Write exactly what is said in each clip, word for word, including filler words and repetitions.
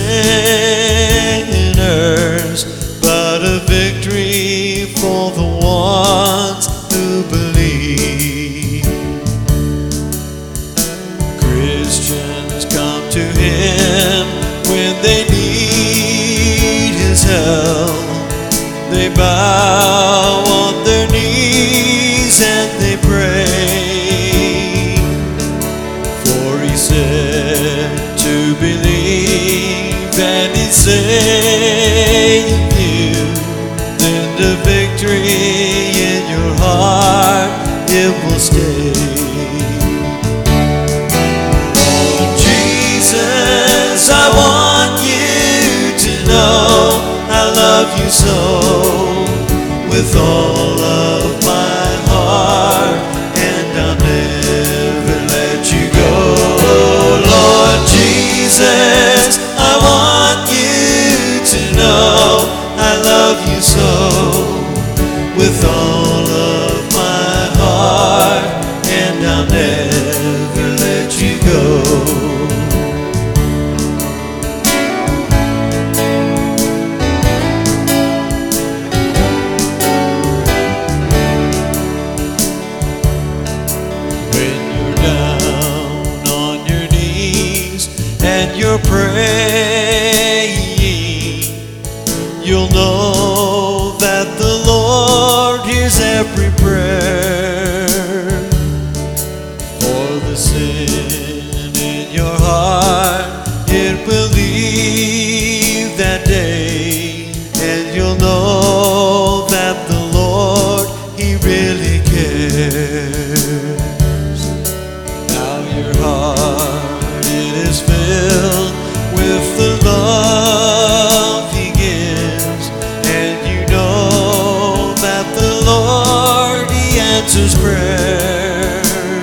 sinners, but a victory for the ones who believe. Christians come to Him when they need His help. They bow on their knees and they pray. For He said to believe, and He saved you. Then the victory in your heart, it will stay. Oh Jesus, I want you to know I love you so, with all of my heart, and I'll never let you go. Lord Jesus, I want you to know I love you so, with all of my heart, and I'll never let you go. And you're praying, you'll know that the Lord hears every prayer. For the sin in your heart, it will leave that day, and you'll know that the Lord, He really cares. Now your heart, it is filled with the love He gives, and you know that the Lord, He answers prayer.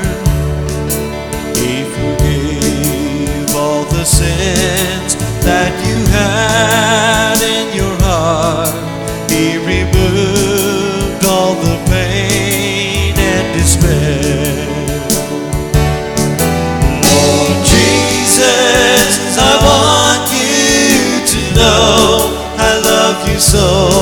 He forgave all the sins that you had in your heart. He removed all the pain and despair. I want you to know I love you so,